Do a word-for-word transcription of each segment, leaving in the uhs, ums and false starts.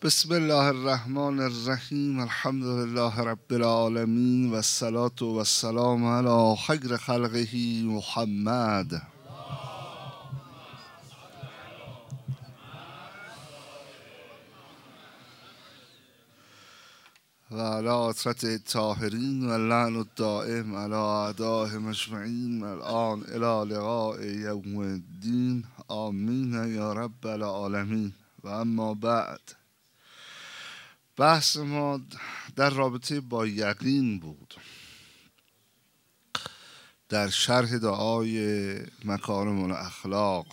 بسم الله الرحمن الرحیم. الحمد لله رب العالمین و الصلاة و السلام علی خیر خلقه محمد و علی عترة الطاهرین و لعن الدائم علی اعدائهم اجمعین الان الی لقاء یوم الدین. آمین یا رب العالمین. و اما بعد، بحث ما در رابطه با یقین بود در شرح دعای مکارم الاخلاق.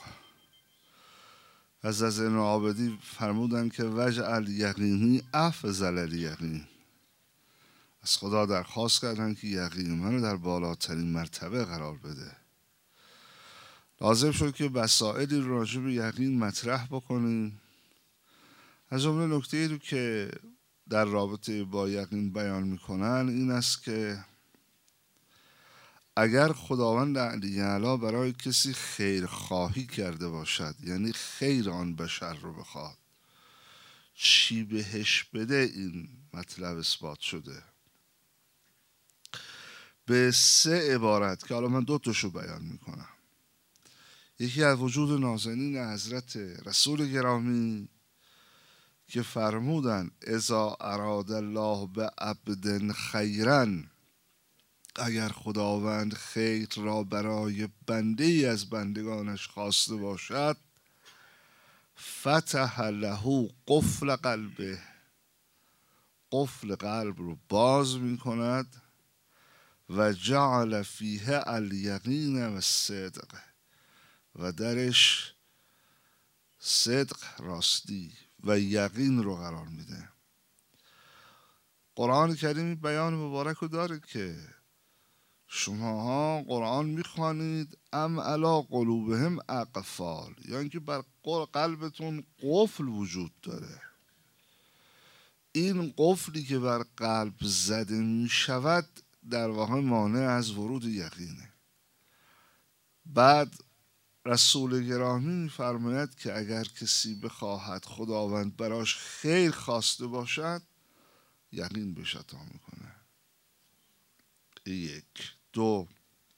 از از این عابدی فرمودن که وجعل یقینی افضل الیقین. از خدا درخواست کردن که یقین منو در بالاترین مرتبه قرار بده. لازم شد که مسائلی راجع به یقین مطرح بکنیم. از جمله نکته‌ای رو که در رابطه با یقین بیان میکنن این است که اگر خداوند علی اعلی برای کسی خیر خواهی کرده باشد، یعنی خیر آن بشر رو بخواد، چی بهش بده، این مطلب اثبات شده به سه عبارت که حالا من دو تاشو بیان میکنم. یکی از وجود نازنین حضرت رسول گرامی که فرمودن اذا اراد الله به عبد خیرا، اگر خداوند خیر را برای بنده ای از بندگانش خواسته باشد، فتح له قفل قلبه، قفل قلب رو باز می کند و جعل فیه الیقین و الصدق، و درش صدق راستی و یقین رو قرار میده. قرآن کریم بیان مبارک رو داره که شماها قرآن میخوانید ام علی قلوبهم اقفال، یعنی که بر قلبتون قفل وجود داره. این قفلی که بر قلب زده میشود در واقع مانع از ورود یقینه. بعد رسول گرامی میفرماید که اگر کسی بخواهد خداوند براش خیر خواسته باشد، یقین بهش عطا میکنه. یک. دو،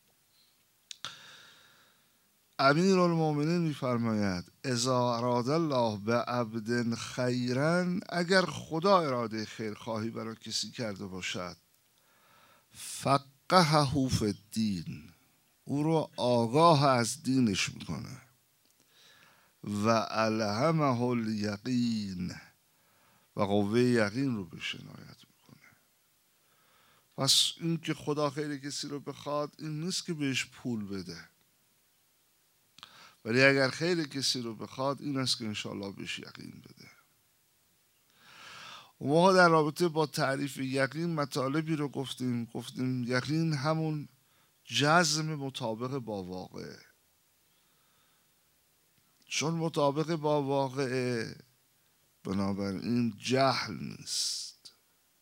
امیر المؤمنین میفرماید اذا اراد الله به عبد خیرا، اگر خدا اراده خیر خواهی برای کسی کرده باشد، فقهه فی الدین، او رو آگاه از دینش میکنه، و الهمه الیقین، و قوه یقین رو بهش عنایت میکنه. پس این که خدا خیر کسی رو بخواد این نیست که بهش پول بده، ولی اگر خیر کسی رو بخواد این است که انشاءالله بهش یقین بده. و ما در رابطه با تعریف یقین مطالبی رو گفتیم گفتیم یقین همون جزم مطابق با واقع، چون مطابق با واقع بنابراین جهل نیست،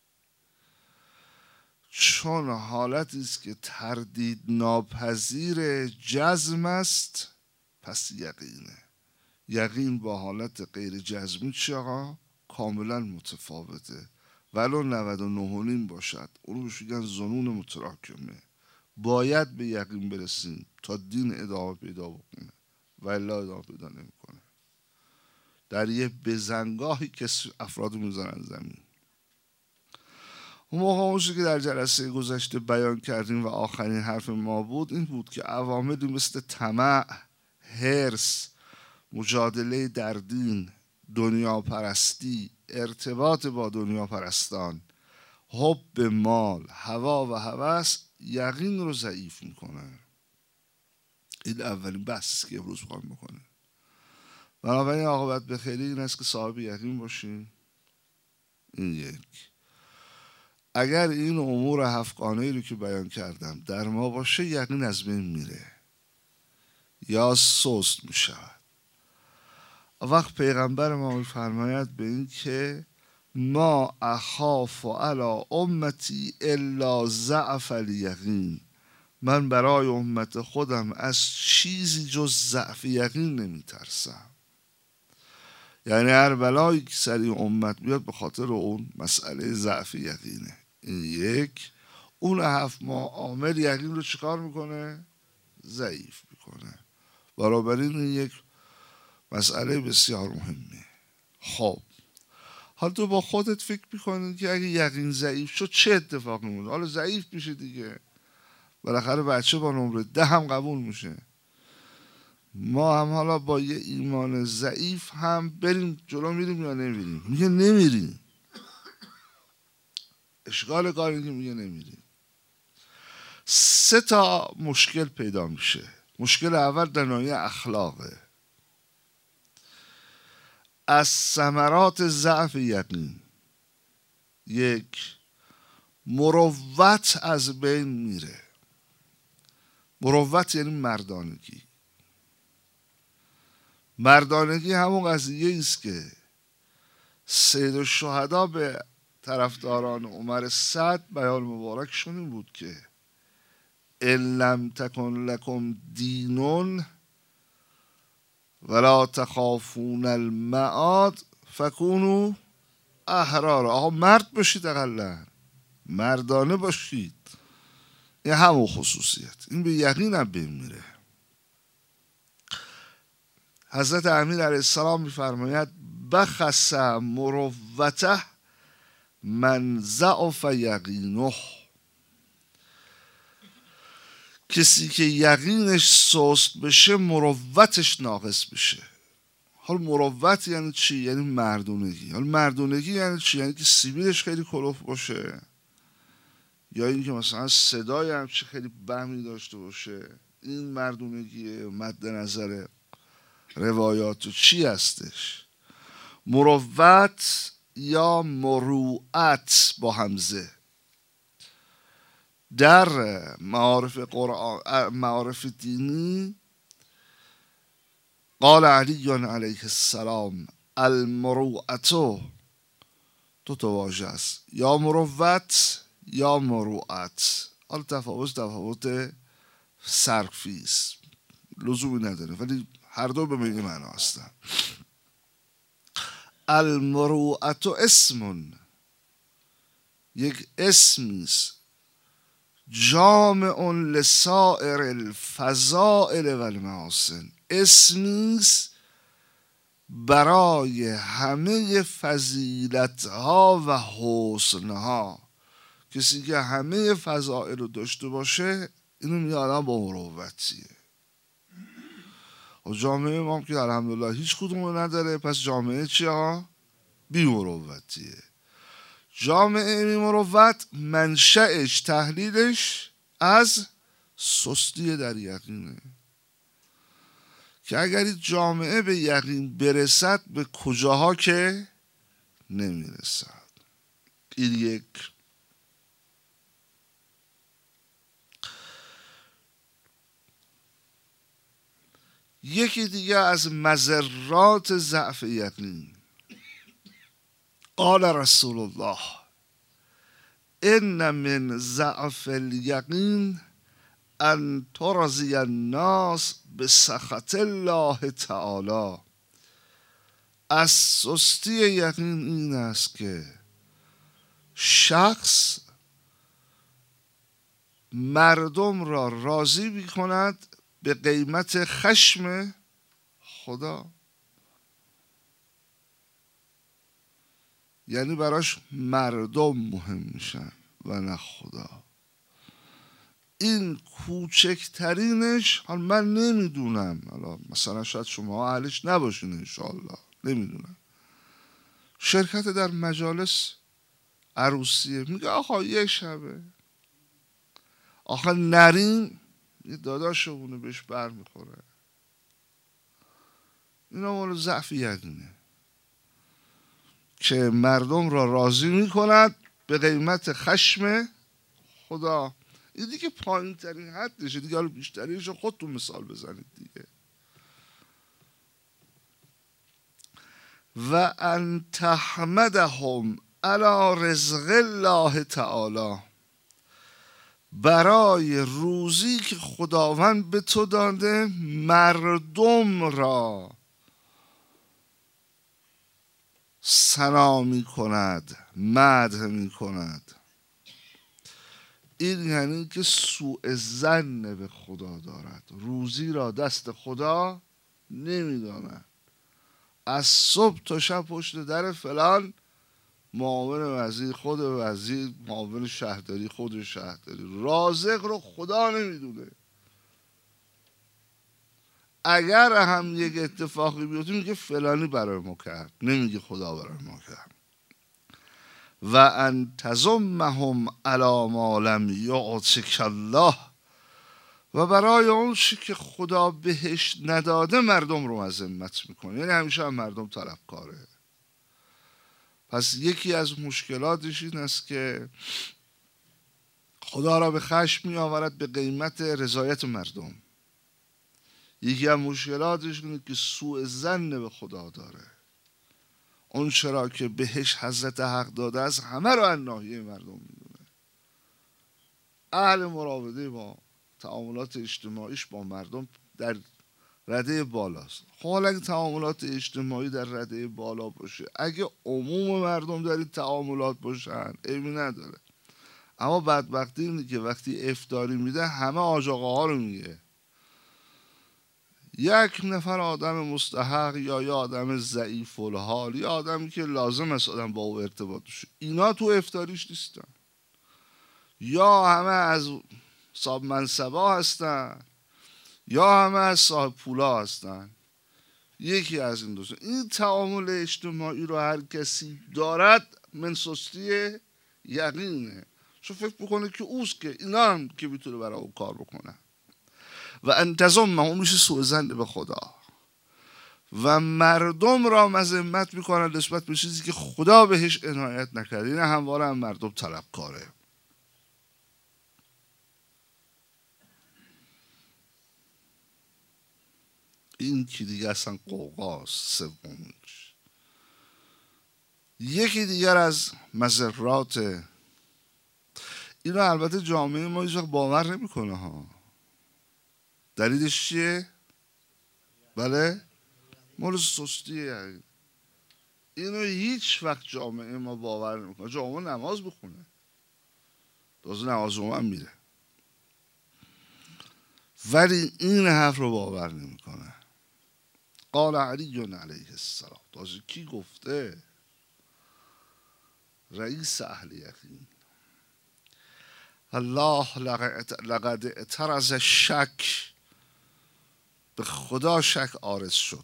چون حالتی است که تردید ناپذیر جزم است، پس یقینه. یقین با حالت غیر جزمی چی آقا؟ کاملا متفاوته. ولو نود و نه و نیم باشد، اونو بهش میگن ظنون متراکمه. باید به یقین برسیم تا دین ادامه پیدا بکنه، و الا ادامه پیدا نمیکنه. در یه بزنگاهی که افراد میذارن زمین. اون موقع اونچه که در جلسه گذشته بیان کردیم و آخرین حرف ما بود این بود که عواملی مثل طمع، حرص، مجادله در دین، دنیا پرستی، ارتباط با دنیا پرستان، حب مال، هوا و هوس یقین رو ضعیف میکنه. این اولین بحثی که امروز میخوام بکنه. بنابراین عاقبت به خیلی این است که صاحب یقین باشیم. این یک. اگر این امور هفتگانه‌ای رو که بیان کردم در ما باشه، یقین از بین میره یا سست میشود. وقت پیغمبر ما میفرماید به این که ما اخاف علی امتی الا ضعف الیقین، من برای امت خودم از چیزی جز ضعف یقین نمیترسم. یعنی هر بلایی که سر این امت بیاد به خاطر اون مسئله ضعف یقینه. این یک. اون هفت ماه عامل یقین رو چیکار میکنه؟ ضعیف میکنه. بنابراین این یک مسئله بسیار مهمه. خب حالا تو با خودت فکر میکنی که اگه یقین ضعیف شد چه اتفاقی میفته؟ حالا ضعیف میشه دیگه، بالاخره بچه با نمره ده هم قبول میشه. ما هم حالا با یه ایمان ضعیف هم بریم جلو، میریم یا نمیریم؟ میگه نمیریم. اشکال کاری که میگه نمیریم. سه تا مشکل پیدا میشه. مشکل اول در ناحیه اخلاقه. از ثمرات ضعف یقین، یک، مروت از بین میره. مروت یعنی مردانگی. مردانگی همون قضیه است که سید الشهدا به طرفداران عمر سعد بیان مبارکشون این بود که ان لم تکن لکم دینون ولا تخافون المعاد فکونوا احرارا. آقا مرد باشید، اقلا مردانه باشید. این همون خصوصیت. این به یقین هم بین میره. حضرت امیر علیه السلام میفرماید بخس مروته من ضعف یقینه. کسی که یقینش سست بشه مروتش ناقص بشه. حال مروت یعنی چی؟ یعنی مردونگی. حال مردونگی یعنی چی؟ یعنی که سیبیلش خیلی کلوف باشه، یا اینکه مثلا صدای هم چی خیلی بهمی داشته باشه. این مردونگی مد نظر روایات چی هستش؟ مروت یا مروعت با همزه در معارف قرآن، معارف دینی، قال علی علیه السلام المروعت دو تا واژه است، یا مروت یا مروعت. حالا تفاوت تفاوت صرفی است، لزومی نداره، ولی هر دو به این معنا هستن. المروعت اسم، یک اسمی است، جامع لسائر الفضائل و المحاسن. اسمی است برای همه فضیلت‌ها و حسن‌ها. کسی که همه فضائل رو داشته باشه اینو میگه آدم با مروتیه. و جامعه ما که الحمدلله هیچ کدوم رو نداره، پس جامعه چیه؟ بی مروتیه. جامعه بی مروت منشأش، تحلیلش از سستی در یقینه. که اگر این جامعه به یقین برسد به کجاها که نمیرسد. این یک. یکی دیگه از مضرات ضعف یقین، قال رسول الله ان من ضعف الیقین ان ترضی الناس بسخط الله تعالی. از سستی یقین این است که شخص مردم را راضی می‌کند به قیمت خشم خدا. یعنی براش مردم مهم میشن و نه خدا. این کوچکترینش، حالا من نمیدونم، حالا مثلا شاید شما اهلش نباشین انشاءالله، نمیدونم، شرکت در مجالس عروسیه، میگه آقا یه شبه، آقا نریم یه داداشمونه بهش بر میخوره. اینا مال ضعف یقینه که مردم را راضی میکند به قیمت خشم خدا. این دیگه پایین ترین حدشه دیگه، حالا بیشتریش خودتون مثال بزنید دیگه. و ان تحمدهم علی رزق الله تعالی، برای روزی که خداوند به تو داده مردم را ثنا می کند، مدح می کند. این یعنی که سوء ظن به خدا دارد، روزی را دست خدا نمیداند. از صبح تا شب پشت در فلان معاون وزیر، خود وزیر، معاون شهرداری، خود شهرداری، رازق رو خدا نمیدونه. اگر هم یک اتفاقی بیفته میگه فلانی برای ما کرد، نمیگه خدا برای ما کرد. و ان تزمهم علی ما لم یعطک الله، و برای اون چی که خدا بهش نداده مردم رو مذمت میکنه. یعنی همیشه هم مردم طلبکاره. پس یکی از مشکلاتش این است که خدا را به خشم می آورد به قیمت رضایت مردم. یکی از مشکلاتش اینه که سوء ظن به خدا داره. اون چرا که بهش حضرت حق داده است همه رو از ناحیه مردم میدونه. اهل مراوده با تعاملات اجتماعیش با مردم در رده بالاست. خب اگه تعاملات اجتماعی در رده بالا باشه، اگه عموم مردم در این تعاملات باشن عیبی نداره. اما بدبختی اینه که وقتی افطاری میده همه آج آقا ها رو میگه. یک نفر آدم مستحق یا یا آدم ضعیف الحال یا آدمی که لازم است آدم با او ارتباط بشه، اینا تو افطاریش نیستن. یا همه از صاحب منصبا هستن یا همه از صاحب پولا هستن. یکی از این دوست. این تعامل اجتماعی رو هر کسی دارد من سستی یقینه. چون فکر بکنه که اوست که اینا هم که میتونه برای او کار بکنه. و انتظام اون میشه سوء ظن به خدا و مردم را مذمت میکنن نسبت به چیزی که خدا بهش عنایت نکرده. این همواره هم مردم طلبکاره. این که دیگه اصلا قوقاست. سومیش یکی دیگر از مضرات اینو البته جامعه ما هیچ وقت باور نمیکنه ها. دلیلش چیه؟ بله؟ مال سستیه. اینو هیچ وقت جامعه ما باور نمیکنه. جامعه نماز بخونه، تازه نماز هم میره، ولی این حرف رو باور نمیکنه. قال علی علیه السلام. تازه کی گفته؟ رئیس اهل یقین. الله لقد اعترض شک، به خدا شک عارض شد.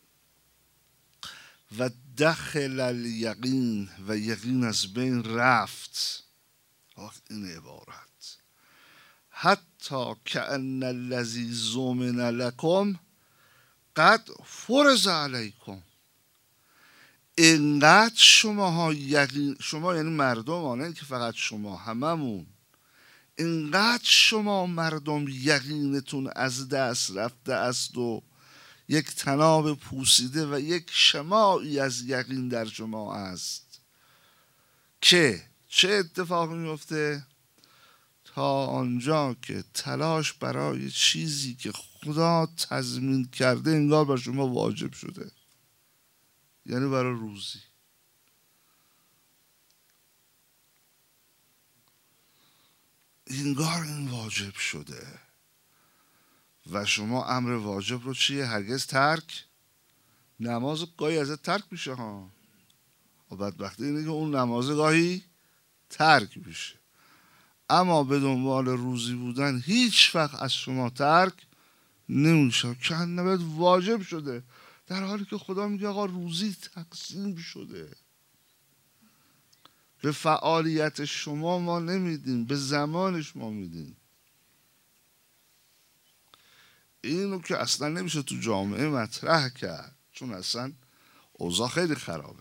و دخل الیقین، و یقین از بین رفت. این عبارت حتی کأن الذی زمن لکم قد فرض علیکم. اینقدر شماها یقین، شما یعنی مردم، نه که فقط شما، هممون، اینقدر شما مردم یقینتون از دست رفته است و یک طناب پوسیده و یک شماعی از یقین در شما است که چه اتفاقی میفته؟ تا آنجا که تلاش برای چیزی که خدا تضمین کرده انگار بر شما واجب شده، یعنی برای روزی. انگار این واجب شده و شما امر واجب رو چیه؟ هرگز ترک. نماز گاهی ازت ترک میشه ها، و بدبختی اینه که اون نماز گاهی ترک میشه. اما به دنبال روزی بودن هیچ وقت از شما ترک نمیشه. چند نباید واجب شده، در حالی که خدا میگه آقا روزی تقسیم شده. به فعالیت شما ما نمیدیم، به زمان شما میدیم. اینو که اصلا نمیشه تو جامعه مطرح کرد، چون اصلا اوضاع خیلی خرابه.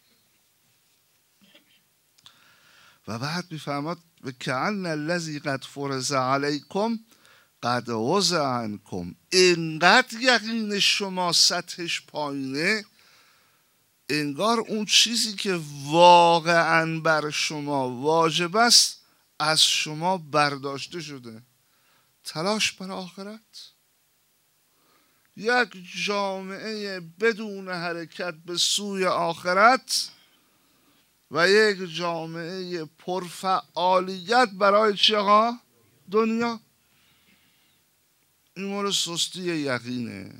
و بعد میفهمد و کأن الذی قد فرض علیکم قد وضع عنکم. اینقدر یقین شما سطحش پایینه، انگار اون چیزی که واقعا بر شما واجب است از شما برداشته شده. تلاش بر آخرت، یک جامعه بدون حرکت به سوی آخرت و یک جامعه پرفعالیت برای چی آقا؟ دنیا. این مورد سستی یقینه.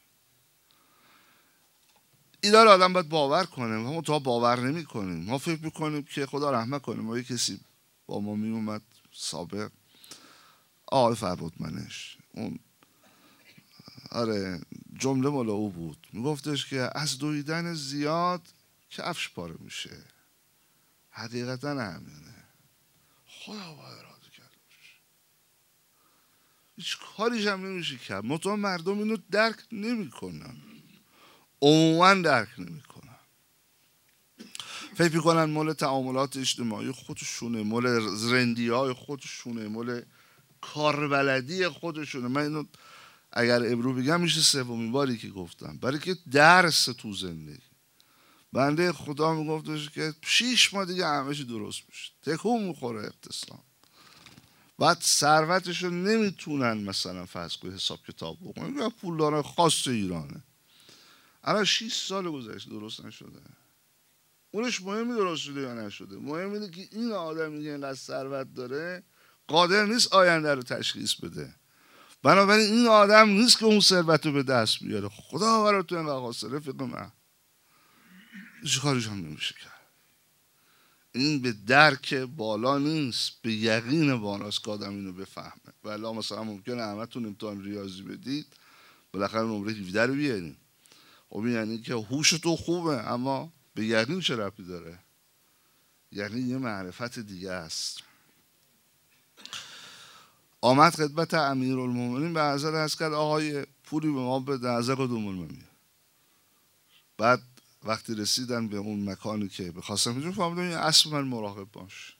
اینا رو آدم باید باور کنه. ما تا باور نمی کنیم. ما فکر میکنیم که خدا رحمت کنه. ما یک کسی با ما می اومد سابق، آقای فربودمنش، اون آره جمله مال او بود، میگفتش که از دویدن زیاد کفش پاره میشه. حقیقتا همینه. خدا باید اراده کرده باشه، هیچ کاریش هم نمیشه کرد. مطمئن مردم اینو درک نمیکنن، عموما درک نمیکنن. فکر میکنن مال تعاملات اجتماعی خودشونه، مال رندی های خودشونه، مال کاربلدی خودشونه. من اینو اگر ابرو بگم میشه سومین باری که گفتم، برای که درس تو زندگی. بنده خدا میگفتش که شیش ماه دیگه همه چی درست میشه، تکون میخوره اقتصاد. بعد ثروتشو نمیتونن مثلا فرض کنید حساب کتاب بکنن، یا پولدار خاص ایرانه. الان شش سال گذشته درست نشده. اونش مهمی درست شده یا نشده، مهم اینه که این آدمی که اینقدر ثروت داره قادر نیست آینده رو تشخیص بده. بنابراین این آدم نیست که اون ثروت رو به دست بیاره. خدا برای تو اینقدر خاصه رفیق من، هیچ کاریش هم نمیشه کرد. این به درک بالا نیست، به یقین بالاست که آدم اینو بفهمه. ولی مثلا ممکنه همتون امتحان ریاضی بدید بالاخره نمره هفده رو بیارین. خب این یعنی که هوش تو خوبه، اما به یقین چه ربطی داره؟ یعنی یه معرفت دیگه است. آمد خدمت امیرالمومنین به حضرت عرض کرد آقای پولی به ما بده، از کدوم المنی. بعد وقتی رسیدن به اون مکانی که بخواستم میجون فهمیدم این اسب من مراقب باش،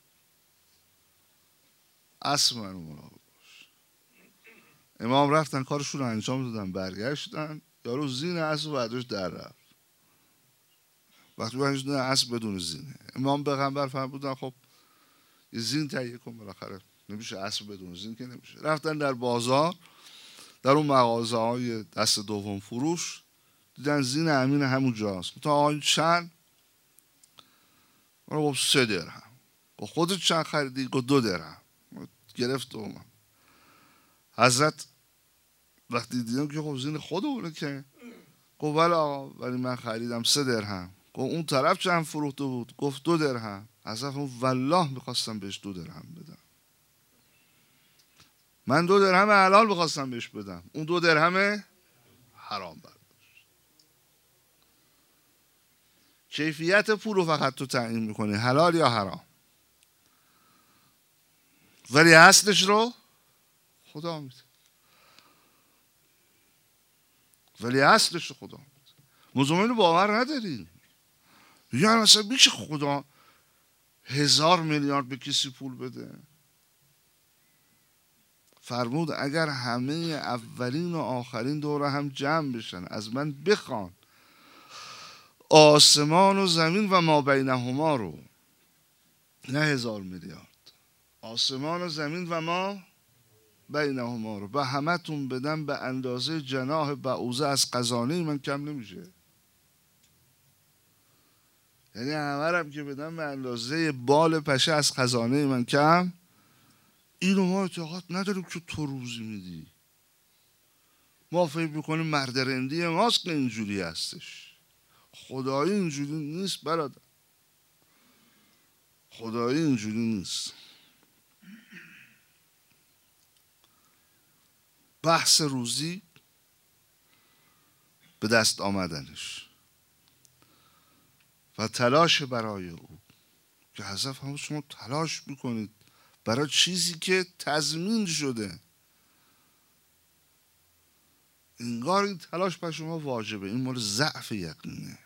اسب من مراقب باش. امام رفتن کارشون رو انجام دادن، برگشتن، یارو زین اسب بعدش در رفت. وقتی برگشتن اسب بدون زینه، امام پیغمبر فرمودن خب یه زین تهیه کن، بالاخره نمیشه اسب بدون زین که نمیشه. رفتن در بازار، در اون مغازه های دست دوم فروش، دیدن زین امین همون جاست. تا آقای چند؟ من گفت سه درهم. گفت خودت چند خریدی؟ گفت دو درهم. گرفت و اومد. حضرت وقتی دیدم که خب زین خودمونه که، گفت ولی آقا ولی من خریدم سه درهم. گفت اون طرف چند فروخته بود؟ گفت دو درهم. حضرت گفت والله میخواستم بهش دو درهم بدم، من دو درهم حلال میخواستم بهش بدم، اون دو درهم حرام برداشت. کیفیت پول رو فقط تو تعیین میکنی، حلال یا حرام، ولی اصلش رو خدا میده. ولی اصلش رو خدا میده. مزمین باور ندارین. یعنی مثلا میشه خدا هزار میلیارد به کسی پول بده؟ فرمود اگر همه اولین و آخرین دوره هم جمع بشن از من بخوان آسمان و زمین و ما بینهما رو، نه هزار میلیارد، آسمان و زمین و ما بینهما رو به همتون بدم به اندازه جناح بعوضه از خزانه من کم نمیشه. یعنی همه هم که بدم به اندازه بال پشه از خزانه من کم، اینو ما اعتقاد نداریم که تو روزی میدی. ما فکر میکنیم مرد رندی ماست که اینجوری هستش. خدایی اینجوری نیست برادر، خدایی اینجوری نیست. بحث روزی به دست آمدنش و تلاش برای او که حضرت هم شما تلاش میکنید برای چیزی که تضمین شده، انگار این تلاش برای شما واجبه. این مال ضعف یقینه.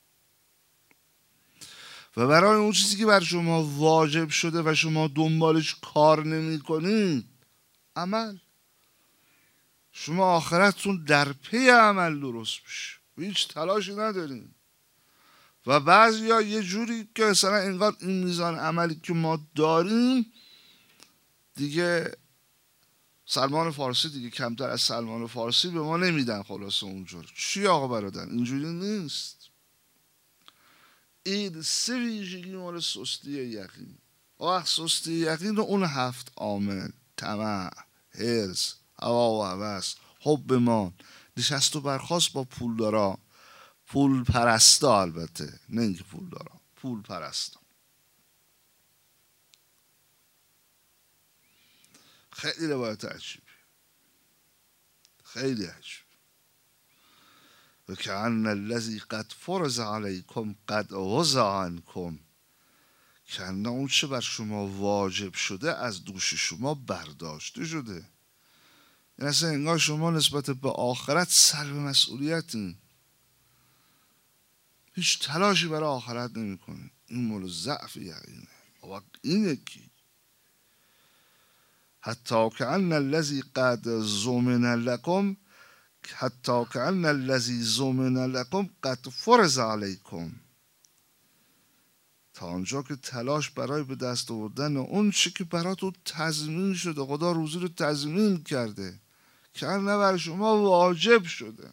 و برای اون چیزی که بر شما واجب شده و شما دنبالش کار نمی کنید، عمل، شما آخرتتون در پی عمل درست میشه، هیچ تلاشی ندارین. و بعضی ها یه جوری که مثلا انگار این میزان عملی که ما داریم دیگه سلمان فارسی دیگه کمتر از سلمان فارسی به ما نمیدن. خلاصه اونجور چی آقا برادر؟ اینجوری نیست. این سه ویژگی مال سستی یقین. وقت سستی یقین رو اون هفت عامل، طمع، حرص، هوا و هوس، حب مان، نشست و برخاست با پول دارا، پول پرستا، البته نه اینکه پول دارا، پول پرستا. خیلی روایت عجیبی، خیلی عجیب. و کأن الذی قد فرض علیکم قد وضع عنکم، کأن اون چه بر شما واجب شده از دوش شما برداشته شده. این اصلا انگار شما نسبت به آخرت سلب مسئولیتین، هیچ تلاشی برای آخرت نمی کنی. این مول ضعف یقینه. و این یکی حتی کأن الذی قد زمن لکم، حتی کأن الذی زمن لکم قد فرض علیکم، تا آنجا که تلاش برای به دست آوردن اون چی که براتون تضمین شده، خدا روزی رو تضمین کرده، که نه بر شما واجب شده.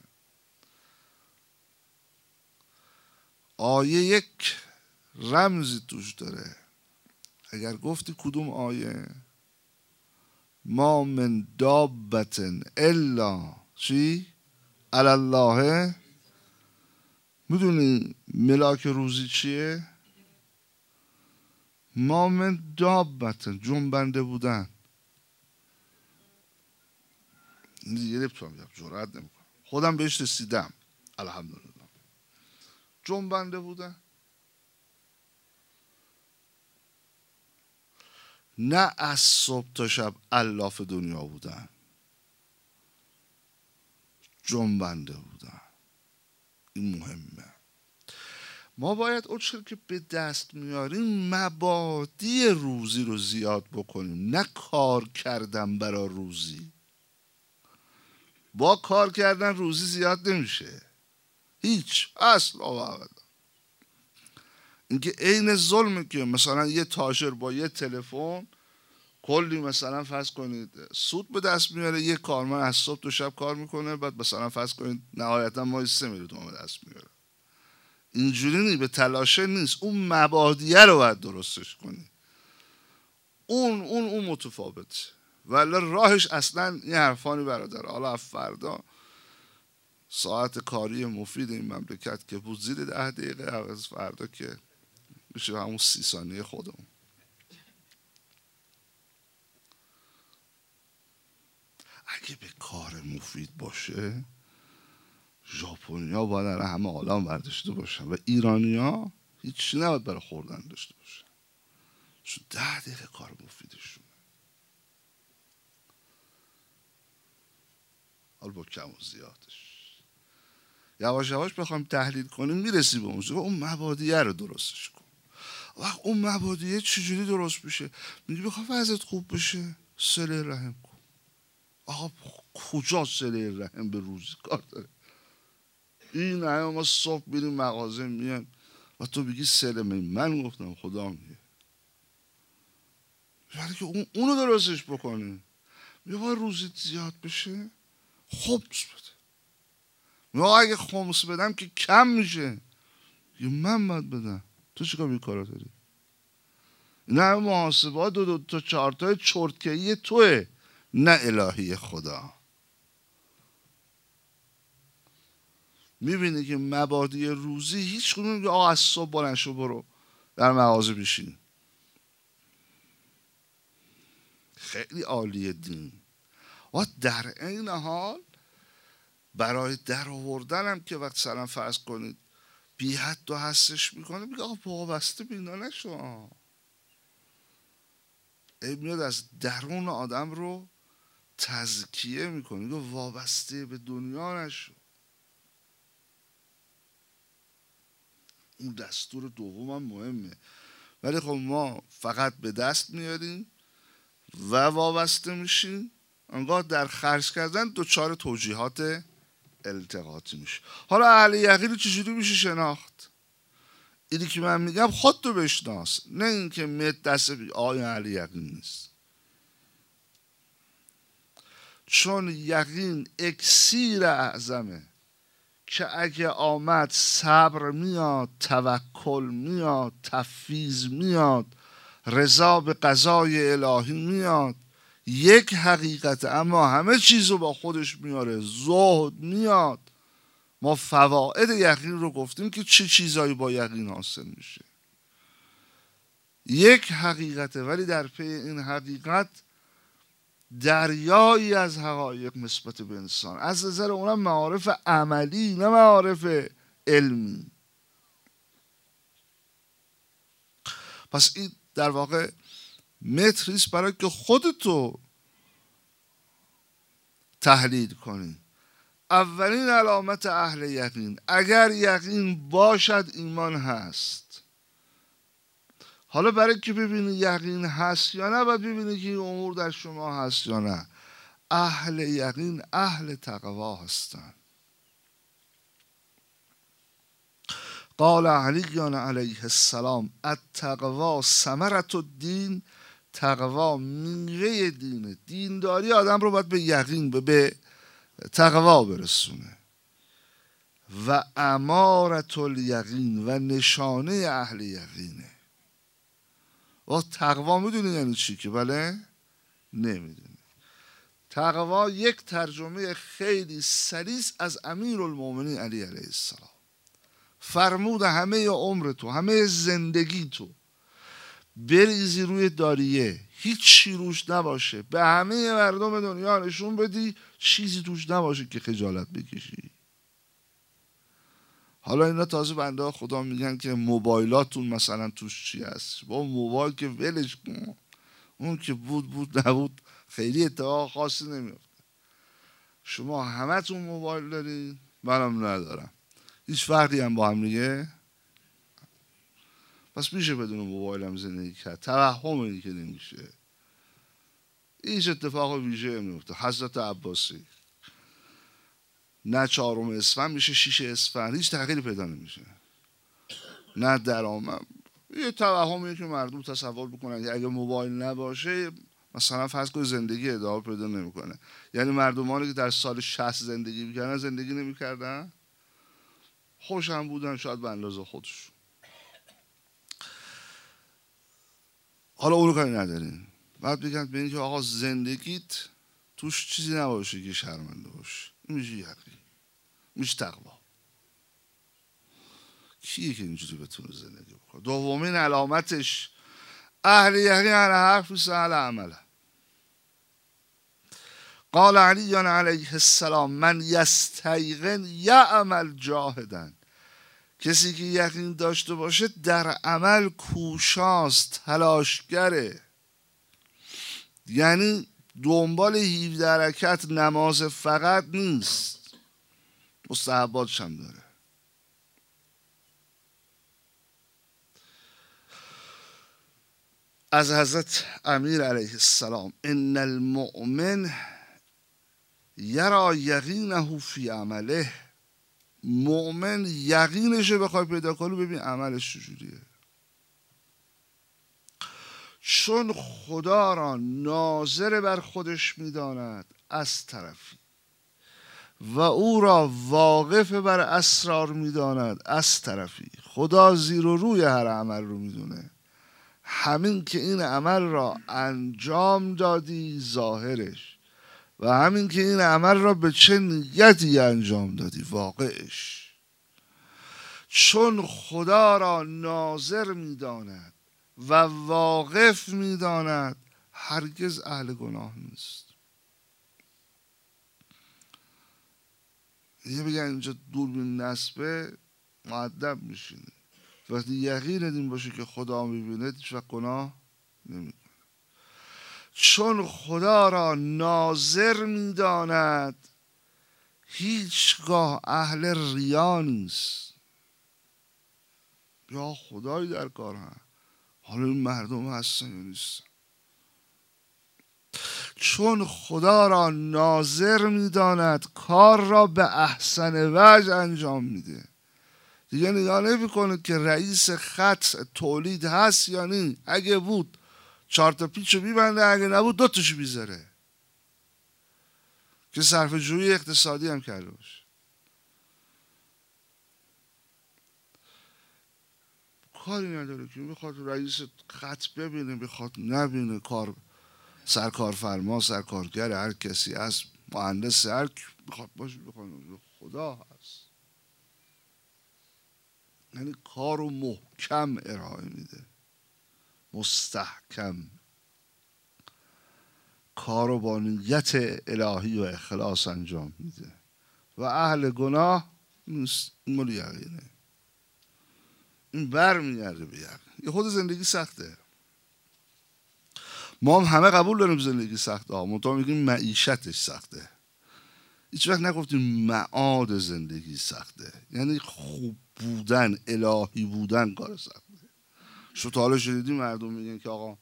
آیه یک رمزی توش داره. اگر گفتی کدوم آیه؟ ما من دابت الا چی؟ علی الله. میدونی ملاک روزی چیه؟ ما من دابت، جنبنده بودن. این دیگه نمیتونم بگم، جرئت نمیکنم، خودم بهش رسیدم الحمدلله. جنبنده بودن، نه از صبح تا شب الاف دنیا بودن، جنبنده بودن. این مهمه. ما باید اون چیزی که به دست میاریم مبادی روزی رو زیاد بکنیم، نه کار کردن برای روزی. با کار کردن روزی زیاد نمیشه، هیچ اصل آورد. اینکه عین ظلمه که مثلا یه تاجر با یه تلفن کلی مثلا فرض کنید سود به دست میاره، یه کارمند از صبح تا شب کار میکنه، بعد مثلا فرض کنید نهایتا ماهی سه میلیون تومان به دست میاره. اینجوری نیست، به تلاشه نیست، اون مبادیه رو باید درستش کنی. اون اون اون متفاوته. ولی راهش اصلا این حرفانی برادر. حالا فردا ساعت کاری مفید این مملکت که بود زیر ده دقیقه، از فردا که میشه همون سی ثانیه خودمون. اگه به کار مفید باشه ژاپنیا باید الان همه عالم برداشته باشن و ایرانیا هیچی نباید برای خوردن داشته باشن، چون ده دقیقه کار مفیدشون. حالا با کم و زیادش یواش یواش بخوایم تحلیل کنیم میرسی به اونجا. اون مبادیه رو درستش کن. وقت اون مبادیه چجوری درست بشه؟ میگی بخواه وضعت خوب بشه صله رحم کن. آقا کجا صله رحم به روزی کار داره؟ این همه ما صبح بیریم مغازه میان و تو بگی صله می من گفتم خدا میگه. ولی که اون اونو درستش بکنی. میگه باید روزیت زیاد بشه خمس بده. میگه اگه خمس بدم که کم میشه. یه من باید بدم. تو چیکار این کارا داری؟ این همه محاسبات دو دو تا چهار تای چرتکه‌ای توه، نه الهی خدا. میبینی که مبادی روزی هیچ کنون میگه آقا از صبح بلند شو برو در مغازه بشین. خیلی عالیه دین. و در این حال برای در آوردن هم که وقت سلام فرض کنید بی حد و هستش میکنه، میگه آقا وابسته بینا نشو. ای میاد از درون آدم رو تزکیه میکنه، میگه وابسته به دنیا نشو. اون دستور دوم هم مهمه. ولی خب ما فقط به دست میاریم و وابسته میشیم، انگار در خرج کردن دوچار توجیهات التقاطی میشه. حالا اهل یقین چجوری میشه شناخت؟ اینی که من میگم خودتو بشناس، نه اینکه مت دست بگی آیا اهل یقین نیست. چون یقین اکسیر اعظمه که اگه آمد صبر میاد، توکل میاد، تفویض میاد، رضا به قضای الهی میاد. یک حقیقت اما همه چیزو با خودش میاره. زهد میاد. ما فواید یقین رو گفتیم که چه چیزایی با یقین حاصل میشه. یک حقیقته، ولی در پی این حقیقت دریایی از حقایق نسبت به انسان، از نظر اونم معارف عملی نه معارف علمی. پس این در واقع متریست برای که خودتو تحلیل کنی. اولین علامت اهل یقین، اگر یقین باشد ایمان هست. حالا برای که ببینی یقین هست یا نه باید ببینی که این امور در شما هست یا نه. اهل یقین اهل تقوا هستند. قال علی علیه السلام التقوا ثمرة الدین. تقوا میوه دینه. دینداری آدم رو باید به یقین به, به تقوا برسونه. و امارة الیقین و نشانه اهل یقینه. و تقوا میدونی یعنی چی که بله؟ نمیدونی. تقوا یک ترجمه خیلی سلیس از امیرالمومنین علی علیه السلام. فرمود همه عمر تو، همه زندگی تو بریزی روی داریه، هیچی روش نباشه، به همه مردم دنیا نشون بدی چیزی توش نباشه که خجالت بکشی. حالا اینا تازه بنده خدا میگن که موبایلاتون مثلا توش چی هست. با موبایل که ولش کن، اون که بود بود نبود خیلی اتفاق خاصی نمیفته. شما همه تون موبایل دارین، منم ندارم، هیچ فرقی هم با هم دیگه. پس میشه بدون موبایل هم زندگی کرد. توهم اینی که نمیشه. هیچ اتفاق ویژه نمیفته. حضرت عباسی نه چهارم اسفند میشه شیش اسفند، هیچ تغییری پیدا نمیشه. نه درآمد. یه توهمیه که مردم تصور بکنن که اگه موبایل نباشه مثلا فرض کنید زندگی ادامه پیدا نمیکنه. یعنی مردمانی که در سال شصت زندگی میکردن زندگی نمیکردن، خوش هم بودن شاید به اندازه خودشون. حالا اونو کاری ندارین. بعد بگن به این که آقا زندگیت توش چیزی نباشه که شرمنده باشه. میشه یقین، میشه تقوا. کیه که اینجوری بتونه زندگی بکنه؟ دومین علامتش اهل یقین علی حرف سهل عمله. قال علی علیه السلام من یستیقن یعمل جاهدا. کسی که یقین داشته باشه در عمل کوشاست، تلاشگره. یعنی دنبال هفده رکعت نماز فقط نیست، مستحباتش هم داره. از حضرت امیر علیه السلام ان المؤمن یرا یقینه فی عمله. مؤمن یقینش رو بخوای پیدا کنی ببین عملش چجوریه. چون خدا را ناظر بر خودش میداند از طرفی و او را واقف بر اسرار میداند از طرفی. خدا زیر و روی هر عمل رو میدونه. همین که این عمل را انجام دادی ظاهرش و همین که این عمل را به چه نیتی انجام دادی واقعش. چون خدا را ناظر میداند و واقف میداند هرگز اهل گناه نیست. یه بگن اینجا دوربین نصبه مؤدب میشینی. وقتی یقین این باشه که خدا میبینه هیچ وقت گناه نمیکنه. چون خدا را ناظر میداند هیچگاه اهل ریا نیست. یا خدایی در کار هم، حالا این مردم هستن یا نیستن. چون خدا را ناظر میداند کار را به احسن وجه انجام میده. دیگه نگاه نمی کنه که رئیس خط تولید هست یا نه. اگه بود چهار تا پیچو میبنده، اگه نبود دو تاشو میذاره. که صرفه جویی اقتصادی هم کرده باشه. کاری نداره که بخواد رئیس خط ببینه بخواد نبینه، کار سرکارفرما سرکارگر هر کسی هست، مهندس هر کی بخواد باشه بخواد، خدا هست. یعنی کارو محکم ارائه میده، مستحکم، کارو با نیت الهی و اخلاص انجام میده و اهل گناه نیست. این مال یقینه، این بر میگرده به یقین. یه خود زندگی سخته، ما هم همه قبول داریم زندگی سخته ها، منتها میگیم معیشتش سخته. هیچ وقت نگفتیم معاد زندگی سخته. یعنی خوب بودن، الهی بودن کار سخته. شو تا حالا شنیدی مردم میگن که آقا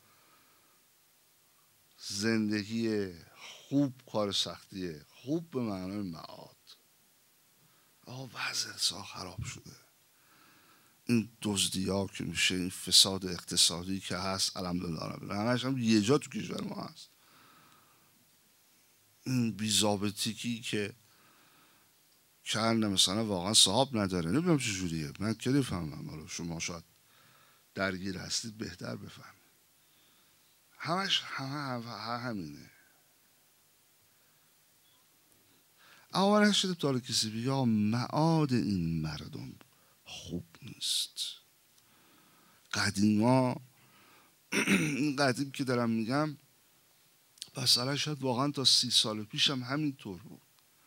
زندگی خوب کار سختیه؟ خوب به معنای معاد. آقا وضع اقتصاد خراب شده، این دزدی ها که میشه، این فساد اقتصادی که هست، الحمدلله همش هم یه جا تو کشور ما هست، این بی‌ضابطگی که چند مثلا واقعا صاحب نداره. نمیدونم چجوریه، من که نفهمم، حالا شما شاید درگیر هستید بهتر بفهم. همش همه هم همینه. اول نشده تا کسی بگه معاد این مردم خوب نیست. قدیما این قدیم که دارم میگم مثلا شاید واقعا تا سی سال پیشم همینطور بود.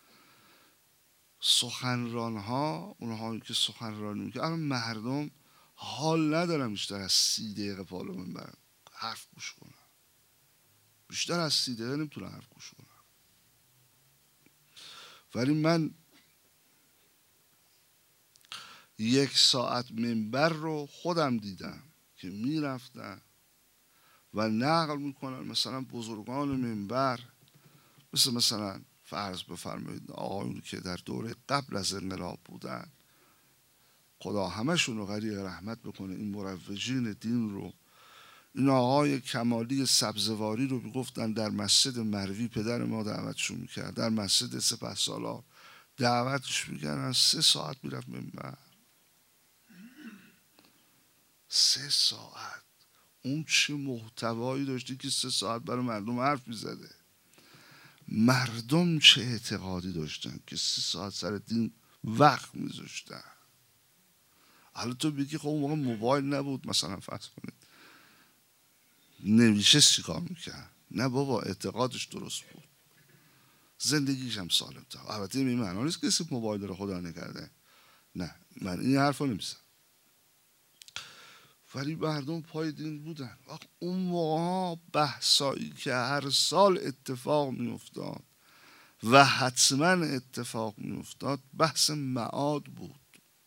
سخنران ها، اونهایی که سخنرانی میکنن، الان مردم حال ندارن بیشتر از سی دقیقه پالو منبر حرف گوش کنن. بیشتر از سی دقیقه نمیتونن حرف گوش کنن. ولی من یک ساعت منبر رو خودم دیدم که میرفتن و نقل میکنن مثلا بزرگان منبر، مثل مثلا فرض بفرمایید آقایون که در دوره قبل از انقلاب بودن، خدا همشون رو غریق رحمت بکنه، این مروجین دین رو، این آقای کمالی سبزواری رو میگفتن در مسجد مروی پدر ما دعوتشون میکرد، در مسجد سپهسالار دعوتش میکردن، سه ساعت میرفت منبر. سه ساعت اون چه محتوایی داشتی که سه ساعت برای مردم حرف میزده. مردم چه اعتقادی داشتن که سه ساعت سر دین وقت میذاشتن. حالا تو بگی خب اون موقع موبایل نبود مثلا، فرض کنید نمیشه چی کار میکرد؟ نه بابا، اعتقادش درست بود، زندگیش هم سالم تا. البته این معنی نیست کسی موبایل داره خدا نکرده، نه، من این حرف رو نمیزنم. ولی مردم پای دین بودن. وقت اون موقع بحثایی که هر سال اتفاق میافتاد و حتما اتفاق میافتاد بحث معاد بود.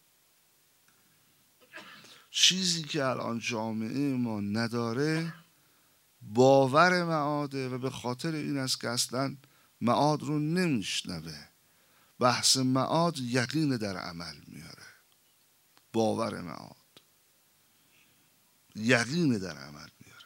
چیزی که الان جامعه ما نداره باور معاده و به خاطر این است که اصلا معاد رو نمیشنوه. بحث معاد یقین در عمل میاره. باور معاد یقین در عمل میاره.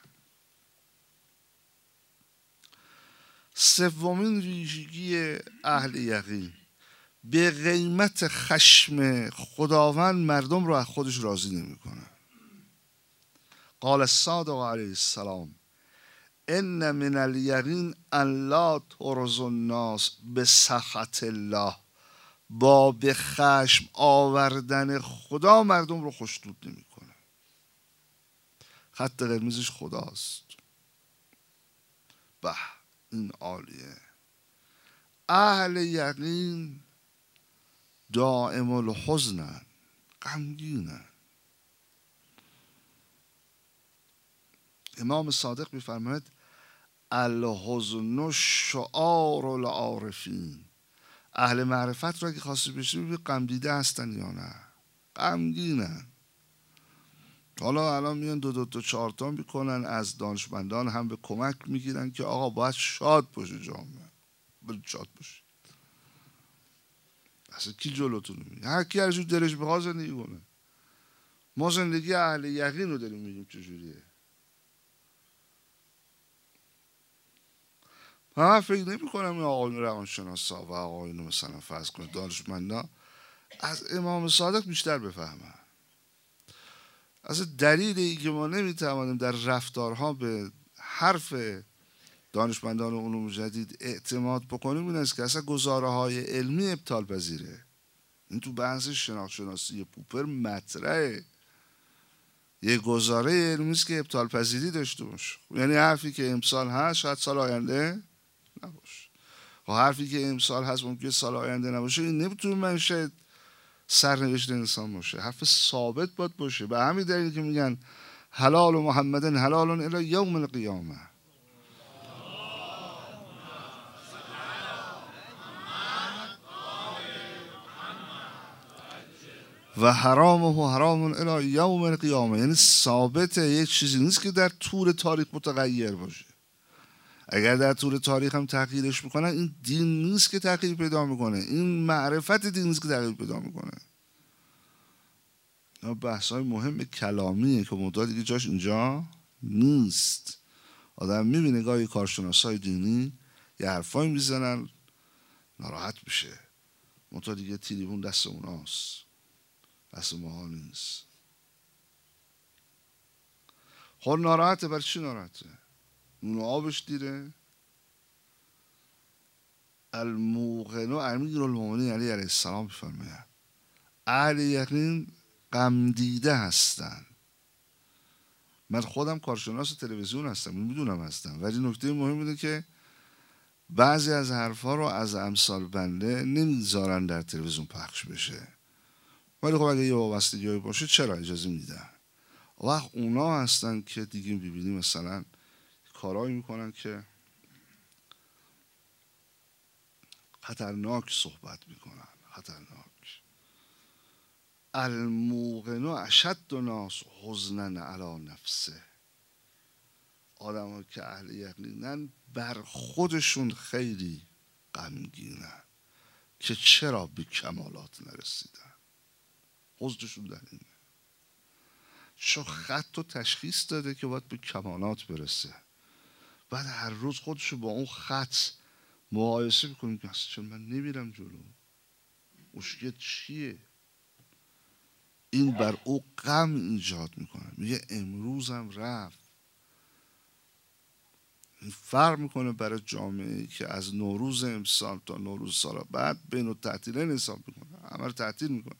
سومین ویژگی اهل یقین، به قیمت خشم خداوند مردم رو از خودش راضی نمیکنه. قال الصادق علیه السلام ان من الیقین ان لا ترض الناس بسخط الله. با به خشم آوردن خدا مردم رو خوشنود نمیکنه. خط قرمزش خداست. به این عالیه. اهل یقین دائم الحزنن، غمگینن. امام صادق میفرماید الحزن شعار العارفین. اهل معرفت رو اگه خواستی بشی ببین غم دیده هستن یا نه، غمگینن. حالا الان میان دو دو تا چهار تا میکنن، از دانشمندان هم به کمک میگیرن که آقا باید شاد باشه جامعه، باید شاد باشه. اصلا کی جلوتون میگه؟ هر کی هر جور دلش بخواد زندگی کنه. ما زندگی اهل یقین رو داریم میگیم چجوریه. من فکر نمی کنم این آقایون روانشناسا و آقایون مثلا فرض کنید دانشمندا از امام صادق بیشتر بفهمن. از دلیل ای که ما نمیتوانیم در رفتارها به حرف دانشمندان علوم جدید اعتماد بکنیم این است که اصلا گزاره های علمی ابطال پذیره. این تو بحث شناخت شناسی پوپر مطرحه. یه گزاره علمی است که ابطال پذیری داشته باشه. یعنی حرفی که امسال هست شاید سال آینده نباشه. و حرفی که امسال هست ممکنه سال آینده نباشه. این نمیتونه منشأ سرنوشت انسان باشه. حرف ثابت باید باشه. به همین دلیل که میگن حلال محمدن حلال الی یوم القیامه. و حرامه حرام الی یوم القیامه. یعنی ثابته، یک چیزی نیست که در طول تاریخ متغیر باشه. اگر در طول تاریخ هم تغییرش میکنن این دین نیست که تغییر پیدا میکنه، این معرفت دین نیست که تغییر پیدا میکنه. اینا بحث‌های مهم کلامیه که مدت دیگه جاش اینجا نیست. آدم میبینه گاهی کارشناسای دینی یه حرفایی میزنن ناراحت بشه، مدت دیگه تیلیفون دست اوناست، دست ماها نیست. خود ناراحته. برای چی ناراحته؟ نون آبش دیره. الموقن و امیرالمومنین علی علیه السلام میفرماید اهل یقین غم دیده هستن. من خودم کارشناس تلویزیون هستم، میدونم هستم، ولی نکته مهم اینه که بعضی از حرفا رو از امثال بنده نمیذارن در تلویزیون پخش بشه، ولی خب اگه یه وابستگی باشه چرا اجازه میدن. وقت اونا هستن که دیگه ببینیم مثلا کارایی میکنن که خطرناک صحبت میکنن. خطرناک. الموقن اشد الناس حزنا علی نفسه. آدم ها که اهل یقینن بر خودشون خیلی غمگینن که چرا به کمالات نرسیدن. حزنشون در اینه چون خط و تشخیص داده که باید به کمالات برسه، بعد هر روز خودشو با اون خط مقایسه میکنیم که اصلا چون من نمیرم جلو، مشکل چیه؟ این بر او غم ایجاد میکنه. میگه امروزم رفت. این فرق میکنه برای جامعه که از نوروز امسال تا نوروز سال بعد بین التعطیلین حساب میکنه، همه رو تعطیل میکنه.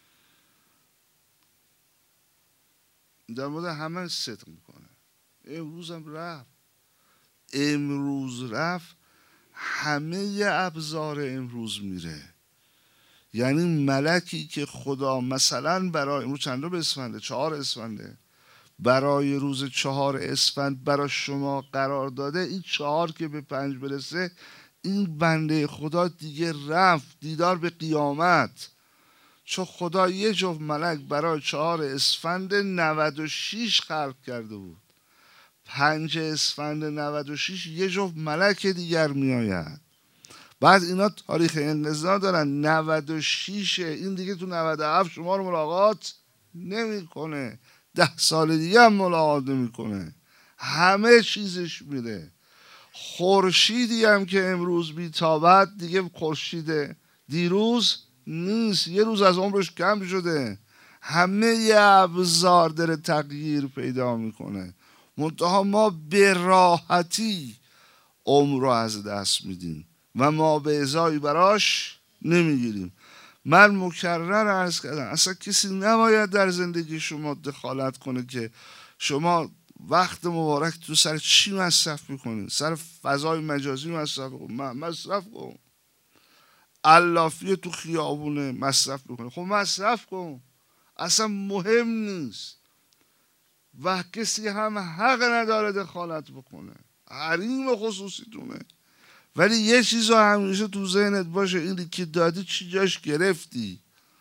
در مورد همه صدق میکنه. امروزم رفت. امروز رفت همه ابزار امروز میره. یعنی ملکی که خدا مثلا برای امروز چند رو به اسفنده؟ چهار اسفنده. برای روز چهار اسفند برای شما قرار داده، این چهار که به پنج برسه این بنده خدا دیگه رفت دیدار به قیامت. چون خدا یه جفت ملک برای چهار اسفند نود و شیش خلق کرده بود. پنج اسفند نود و شیش یه جفت ملک دیگر می آید. بعد اینا تاریخ انقضا دارن. نود و شیش این دیگه تو نود و هفت شما رو ملاقات نمی کنه. ده سال دیگه هم ملاقات نمی کنه. همه چیزش میره. خورشیدی هم که امروز بیتابد دیگه خورشید دیروز نیست، یه روز از عمرش کم شده. همه یه ابزار داره تغییر پیدا میکنه. منتها ما به راحتی عمر رو از دست میدیم و ما به ازایی براش نمیگیریم. من مکرر عرض کردم اصلا کسی نباید در زندگی شما دخالت کنه که شما وقت مبارک تو سر چی مصرف میکنید. سر فضای مجازی مصرف کن، مصرف کن. علافیه تو خیابونه مصرف میکنه، خب مصرف کن، اصلا مهم نیست و کسی هم حق نداره دخالت بکنه، حریم خصوصیتونه. ولی یه چیز رو همیشه تو ذهنت باشه، اینی که دادی چی جاش گرفتی.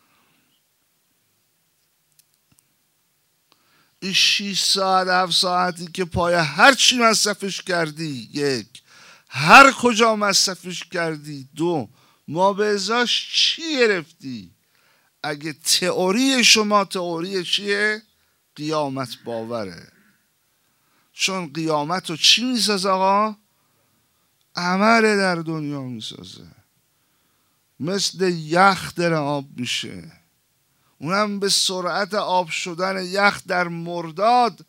این شیش ساعت هفت ساعتی که پای هر چی مصرفش کردی، یک، هر کجا مصرفش کردی، دو، ما به ازاش چی گرفتی؟ اگه تئوری شما تئوری چیه؟ قیامت باوره. چون قیامت رو چی میساز آقا؟ عمل در دنیا میسازه، مثل یخ در آب میشه، اونم به سرعت آب شدن یخ در مرداد.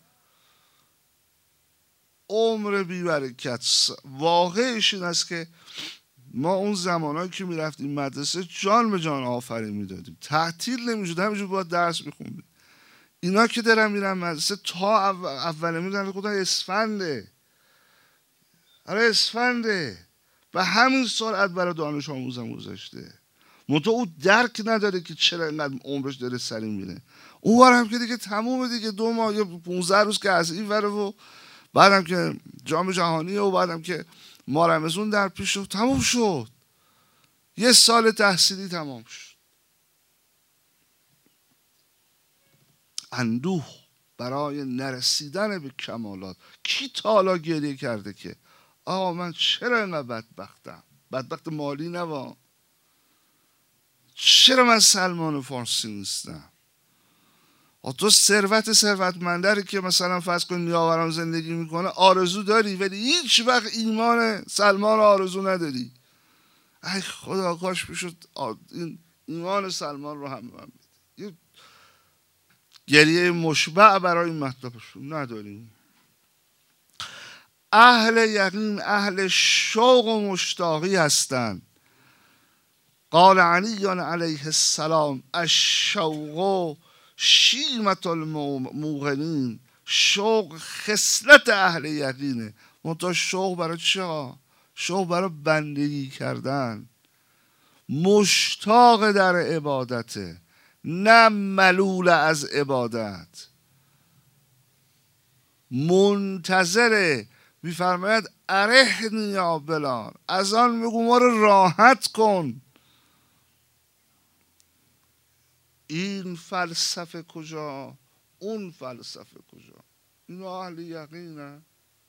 عمر بی برکت. واقعش این است که ما اون زمانایی که میرفتیم مدرسه جان به جان آفرین میدادیم، تعطیل نمیشد، همینجور باید درس میخوندیم. اینا که دارن میرن مدرسه تا اول, اول میدونن خدا اسفنده، آره اسفنده، و همین سرعت برای دانش آموزم گذاشته. منطقه او درک نداره که چرا اینقدر عمرش داره سری میره. اون بار هم که دیگه تمومه دیگه، دو ماه یا پونزده روز که از این وره و بعدم که جام جهانیه و بعدم که ما رمضان در پیش شد، تموم شد. یه سال تحصیلی تمام شد. اندوه برای نرسیدن به کمالات. کی تا حالا گریه کرده که آقا من چرا اینقدر بدبختم؟ بدبخت مالی نوا، چرا من سلمان فارسی نیستم؟ تو ثروت ثروتمندری که مثلا فرض کن نیاوران زندگی میکنه آرزو داری، ولی هیچ وقت ایمان سلمان آرزو نداری. ای خدا کاش بشد این ایمان سلمان رو هم من بده. گریه مشبع برای این مطلبشون نداریم. اهل یقین اهل شوق و مشتاقی هستند. قال علی علیه السلام الشوق شیمت الموقنین. شوق خصلت اهل یقینه. منتها شوق برای چه؟ شوق برای بندگی کردن، مشتاق در عبادته، نه ملول از عبادت. منتظره. میفرماید ارحنی یا بلال، از آن میگو ما رو راحت کن. این فلسفه کجا؟ اون فلسفه کجا؟ اینا اهل یقینه،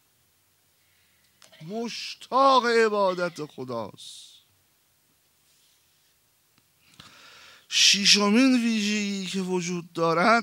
مشتاق عبادت خداست. ششمین ویژگی که وجود دارد،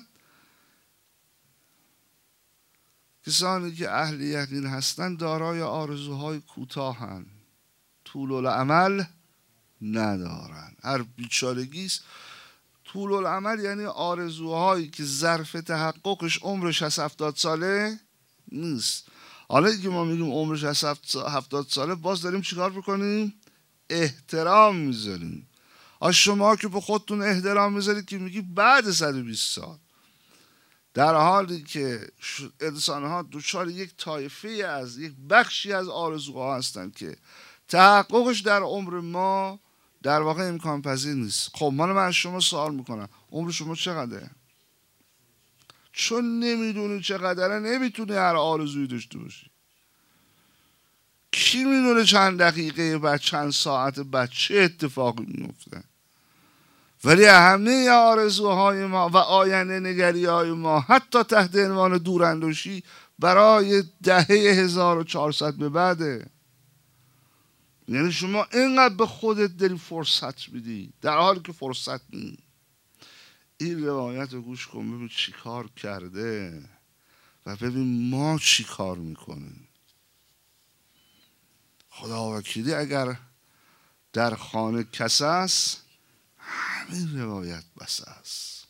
کسانی که اهل یقین هستند دارای آرزوهای کوتاهند، طول الامل ندارند. هر بیچارگی است. طول الامل یعنی آرزوهایی که ظرف تحققش عمر شصت هفتاد ساله نیست. حالا که ما میگیم عمر شصت هفتاد ساله، باز داریم چیکار بکنیم؟ احترام میذاریم. شما که به خودتون احترام میذارید که میگی بعد صد و بیست سال، در حالی که انسان‌ها دچار یک طایفه از یک بخشی از آرزوها هستند که تحققش در عمر ما در واقع امکان پذیر نیست. خب من من از شما سوال میکنم عمر شما چقدره؟ چون نمیدونی چقدره نمیتونی هر آرزویی داشته باشی. کی میدونه چند دقیقه بعد چند ساعت بعد چه اتفاقی میفته؟ ولی همه آرزوهای ما و آینده نگری های ما حتی تحت عنوان دوراندوشی برای دهه هزار و چهارصد به بعده. یعنی شما اینقدر به خودت داری فرصت میدی در حالی که فرصت نیست. این روایت رو گوش کن، ببین چی کار کرده و ببین ما چی کار میکنیم. خدا وکیلی اگر در خانه کس است همین روایت بس است.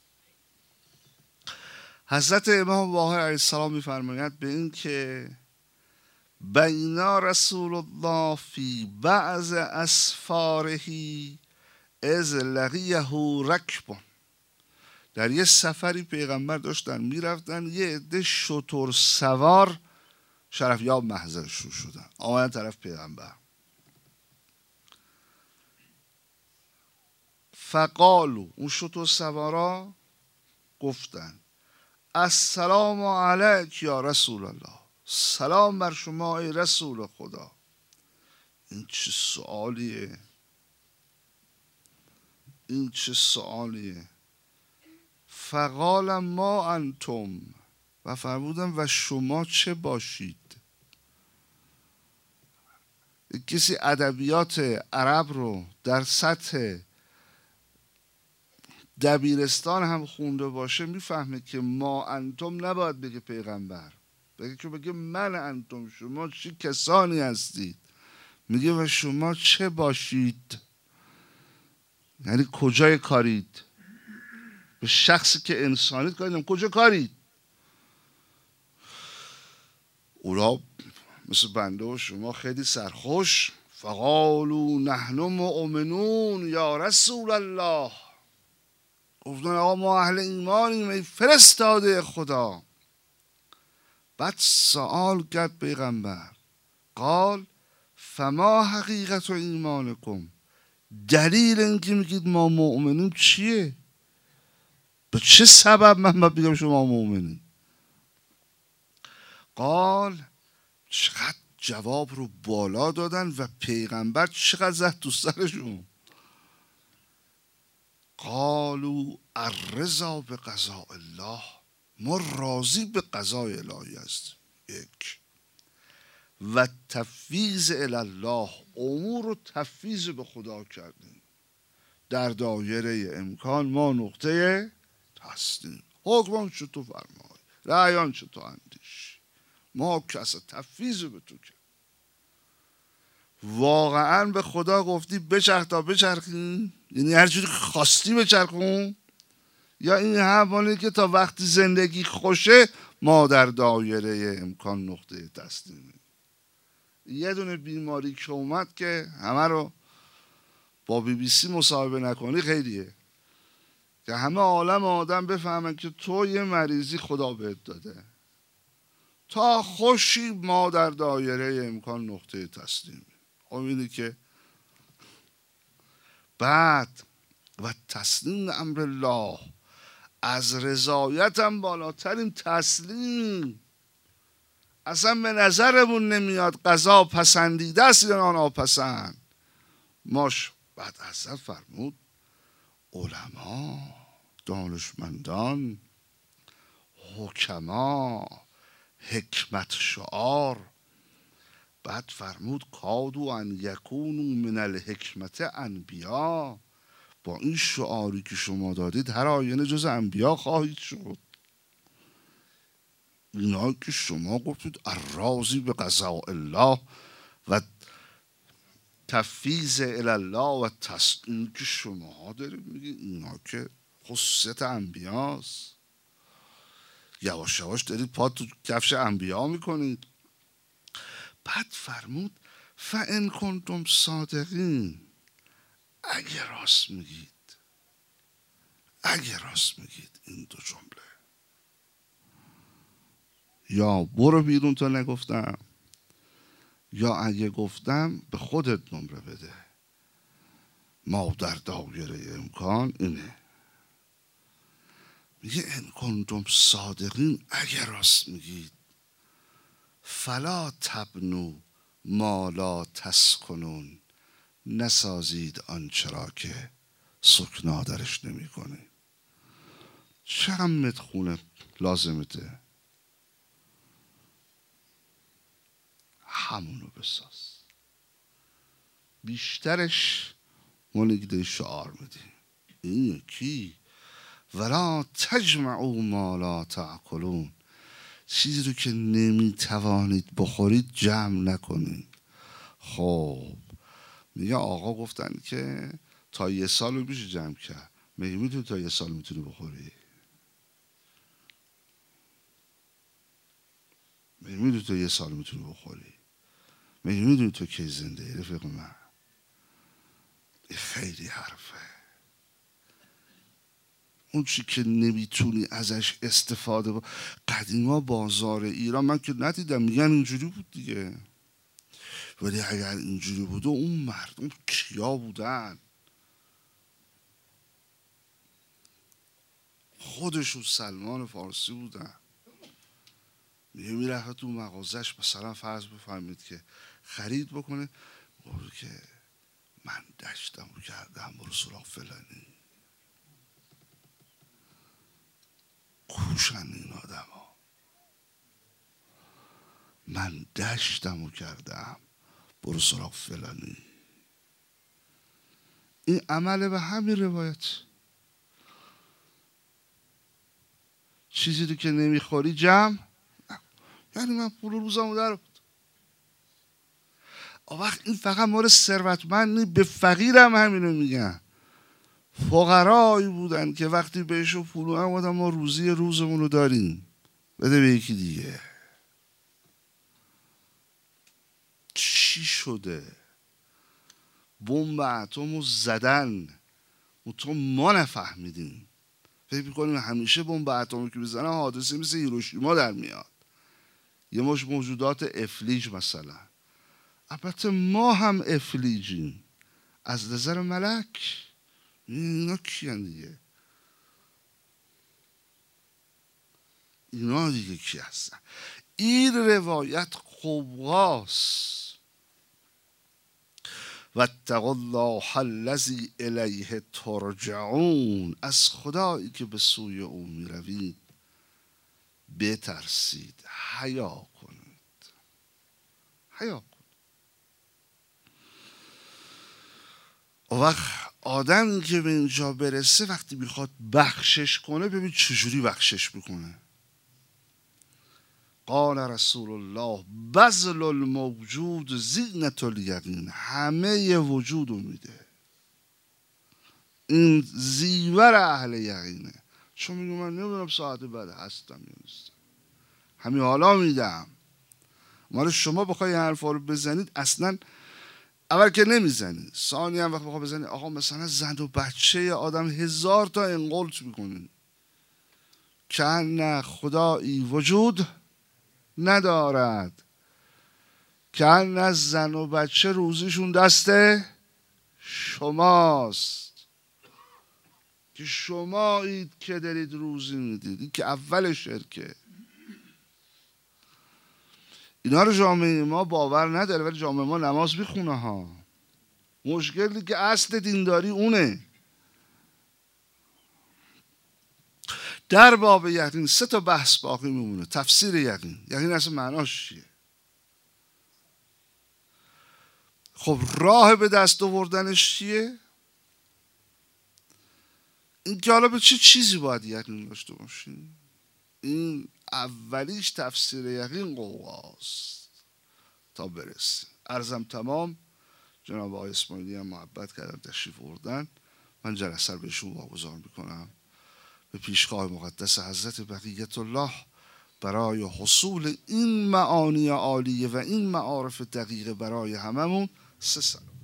حضرت امام باقر علیه السلام میفرماید به این که بینا رسول الله فی بعض اسفاره از لقیه رکب. در یه سفری پیغمبر داشتن میرفتن، یه عده شتر سوار شرفیاب محضرشون شدن، آمدن طرف پیغمبر. فقالو، اون شتر سوارا گفتن السلام علیک یا رسول الله، سلام بر شما ای رسول خدا. این چه سوالیه؟ این چه سوالیه؟ فقال ما انتم، و فرمودن و شما چه باشید؟ کسی ادبیات عرب رو در سطح دبیرستان هم خونده باشه میفهمه که ما انتم نباید بگه پیغمبر، بگه که بگه من انتم، شما چی کسانی هستید. میگه و شما چه باشید، یعنی کجای کارید. به شخصی که انسانیت کارید، کجا کارید؟ اونا مثل بنده و شما خیلی سرخوش، فقالوا نحن مؤمنون یا رسول الله، گفتن آقا ما اهل ایمانیم ای فرستاده خدا. بعد سوال کرد پیغمبر، قال فما حقیقت ایمانکم، دلیل اینکه میگید ما مؤمنیم چیه؟ به چه سبب من باید بگم شما مؤمنین؟ قال، چقدر جواب رو بالا دادن و پیغمبر چقدر زد تو سرشون. قالوا الرضا به قضاء الله، ما راضی به قضای الهی هستیم. یک و تفویض الی الله، امور رو تفویض به خدا کردیم. در دایره امکان ما نقطه هستیم، حکم چه تو فرمای، رعیان چه تو اندیش، ما کس تفویض به تو کرد. واقعا به خدا گفتی بچرخ تا بچرخی، یعنی هر جوری خواستی بچرخون، یا این حوالی که تا وقتی زندگی خوشه ما در دایره امکان نقطه تسلیمیم. یه دونه بیماری که اومد که همه رو با بی بی سی مصاحبه نکنی خیلیه، که همه عالم آدم بفهمن که تو یه مریضی خدا بهت داده. تا خوشی ما در دایره امکان نقطه تسلیمیم. امیدی که بعد و تسلیم امر الله، از رضایت هم بالاترین تسلیم. اصلا به نظرمون نمیاد قضا پسندیده است یا ناپسند. ماش بعد حضرت فرمود علما، دانشمندان، حکما، حکمت شعار. بعد فرمود کادو ان یکونو من الحکمت انبیا، با این شعاری که شما دادید هر آینه جز انبیا خواهید شد. اینا که شما گفتید الراضی به قضاء الله و تفویض الی الله و تسلیم که شما دارید میگید، اینا که خصوصیت انبیاست. یواش یواش دارید پا تو کفش انبیا میکنید. بعد فرمود فان کنتم صادقین، اگه راست میگید، اگه راست میگید این دو جمله، یا برو بیرون تا نگفتم، یا اگه گفتم به خودت نمره بده. ما در دایره امکان اینه. میگه ان کنتم صادقین، اگه راست میگید، فلا تبنو ما لا تسکنون، نسازید آنچه را که سکنا درش نمی کنید. چند متر خونه لازمته، همونو بساز. بیشترش مونگده شعار میدی. این یکی ولا تجمعوا ما لا تأکلون، چیزی رو که نمیتوانید بخورید جمع نکنید. خب میگه آقا گفتن که تا یه سال رو میشه جمع کرد، میگه میتونی تا یه سال میتونی بخوری؟ میگه میدونی تا یه سال میتونی بخوری؟ میگه میدونی تو کی زنده ای رفیق من؟ این خیلی حرفه. اون چی که نمیتونی ازش استفاده با قدیما بازار ایران من که ندیدم، میگن اینجوری بود دیگه، ولی اگر اینجوری بوده اون مردم کیا بودن؟ خودشون سلمان فارسی بودن. میگه میرفت تو مغازش مثلا فرض بفهمید که خرید بکنه، گفت که من دشتمو کردم برو سراغ فلانی. کوشن این آدم ها. من دشتمو کردم برو سراغ فلانی. این عمل به همین روایت. چیزی رو که نمیخوری جمع، یعنی من پول روزمو در بود. آن وقت این فقط مورد ثروتمند نیست، به فقیرم همینو میگن. فقرایی بودن که وقتی بهشون پول اومد ما روزی روزمون رو داریم، بده به یکی دیگه. چی شده؟ بمب اتم رو زدن و تو ما نفهمیدیم. فکر میکنیم همیشه بمب اتمی که بزنن حادثه مثل هیروشیما در میاد، یه مش موجودات افلیج مثلا. البته ما هم افلیجیم از نظر ملک. اینا کیان دیگه؟ اینا دیگه کی هستن؟ این روایت قواست. واتقوا الله الذی الیه ترجعون، از خدایی که به سوی او میروید بترسید، حیا کنید، حیا کنید. و وقت آدمی که به اینجا برسه وقتی میخواد بخشش کنه، ببین چجوری بخشش میکنه. قال رسول الله بذل الموجود زینت الیقین، همه وجود رو میده. این زیور اهل یقینه. چون میگه من نمیدونم ساعت بعد هستم یا نیستم، همین حالا میدم. مال شما بخوای این حرفا رو بزنید اصلا اول که نمیزنید، ثانی هم وقت بخوای بزنید آقا مثلا زن و بچه آدم هزار تا انقلت میکنید که نه خدایی وجود ندارد، که نه زن و بچه روزیشون دست شماست، که شمایید که دارید روزی میدید. این که اول شرکه. اینا رو جامعه ما باور نداره، ولی جامعه ما نماز میخونه ها. مشکلی که اصل دینداری اونه. در باب یقین سه تا بحث باقی میمونه. تفسیر یقین، یقین اصلا معناش چیه؟ خب راه به دست آوردنش چیه؟ این که حالا به چه چیزی باید یقین داشته باشیم؟ این اولیش تفسیر یقین قواست تا برسیم. عرضم تمام. جناب آقای اسماعیلی هم محبت کردن تشریف آوردن، من جلسه رو بهشون واگذار میکنم به پیشگاه مقدس حضرت بقیت الله برای حصول این معانی عالیه و این معارف دقیقه برای هممون. سه سال